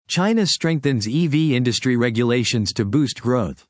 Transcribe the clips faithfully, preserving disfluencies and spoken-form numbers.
China strengthens E V industry regulations to boost growth.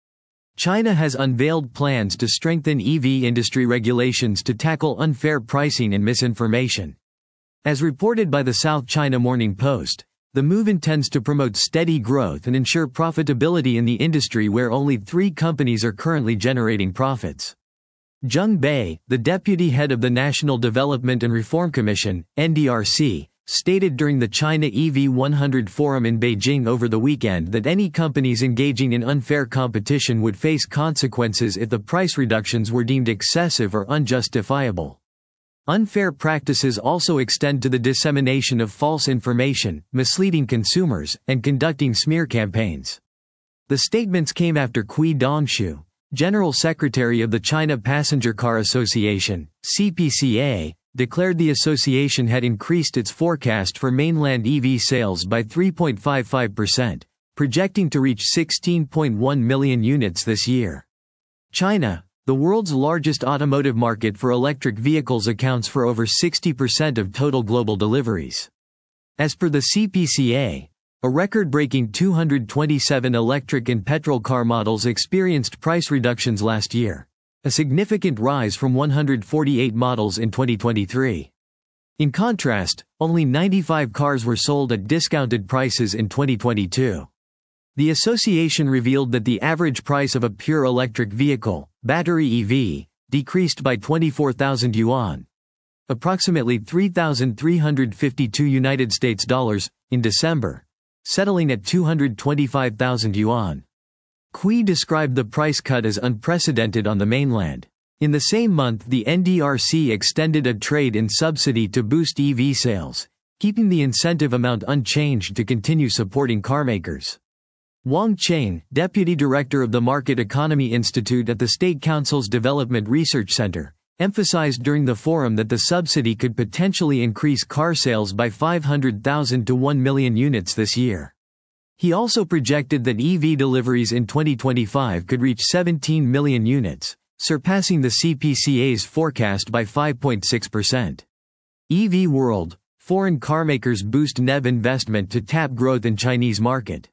China has unveiled plans to strengthen E V industry regulations to tackle unfair pricing and misinformation. As reported by the South China Morning Post, the move intends to promote steady growth and ensure profitability in the industry where only three companies are currently generating profits. Zheng Bei, the deputy head of the National Development and Reform Commission, N D R C, stated during the China E V one hundred Forum in Beijing over the weekend that any companies engaging in unfair competition would face consequences if the price reductions were deemed excessive or unjustifiable. Unfair practices also extend to the dissemination of false information, misleading consumers, and conducting smear campaigns. The statements came after Cui Dongshu, General Secretary of the China Passenger Car Association, C P C A, declared the association had increased its forecast for mainland E V sales by three point five five percent, projecting to reach sixteen point one million units this year. China, the world's largest automotive market for electric vehicles, accounts for over sixty percent of total global deliveries. As per the C P C A, a record-breaking two hundred twenty-seven electric and petrol car models experienced price reductions last year, a significant rise from one hundred forty-eight models in twenty twenty-three. In contrast, only ninety-five cars were sold at discounted prices in twenty twenty-two. The association revealed that the average price of a pure electric vehicle, battery E V, decreased by twenty-four thousand yuan, approximately three thousand three hundred fifty-two United States dollars, in December, settling at two hundred twenty-five thousand yuan. Cui described the price cut as unprecedented on the mainland. In the same month, the N D R C extended a trade-in subsidy to boost E V sales, keeping the incentive amount unchanged to continue supporting carmakers. Wang Cheng, deputy director of the Market Economy Institute at the State Council's Development Research Center, emphasized during the forum that the subsidy could potentially increase car sales by five hundred thousand to one million units this year. He also projected that E V deliveries in twenty twenty-five could reach seventeen million units, surpassing the C P C A's forecast by five point six percent. E V World, foreign carmakers boost N E V investment to tap growth in Chinese market.